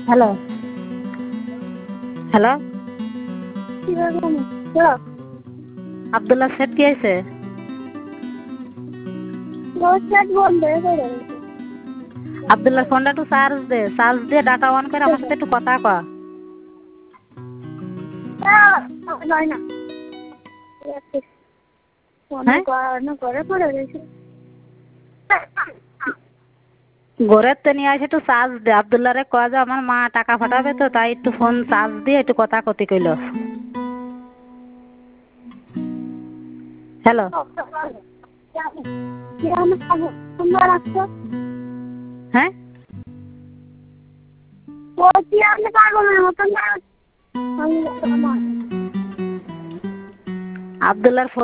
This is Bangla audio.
হ্যালো হ্যালো আব্দুল্লাহ সেট কি হয়েছে? আব্দুল্লাহ ফোনটা একটু চার্জ দিয়ে ডাটা অন করে আমার সাথে একটু কথা কয়। ঘরের তো নিয়ে আসে একটু চার্জ দে। আব্দুল্লাহরে কয় যে আমার মা টাকা পাঠাবে তো, তাই একটু ফোন চার্জ দিয়ে একটু কথা কতি কইল। হ্যালো হ্যাঁ আব্দুল্লাহর